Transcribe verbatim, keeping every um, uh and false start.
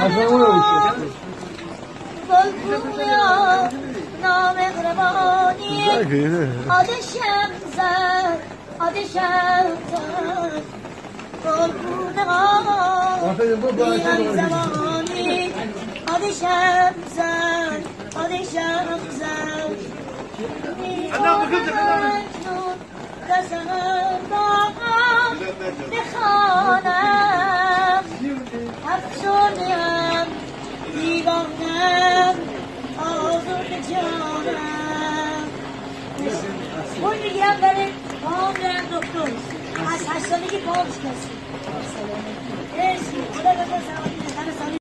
بلبلیا نامهربانی آدشم زد آدشم زد بلبلیا بیان زمانی آدشم زد آدشم زد مجنون دستم باقم بخوانم افسونم دیوانم آزرد جانم پول میگیرم برای پاهم برم دکتر از هشت سالگی پاهم شکسته مرسی خدا بزن سلامتی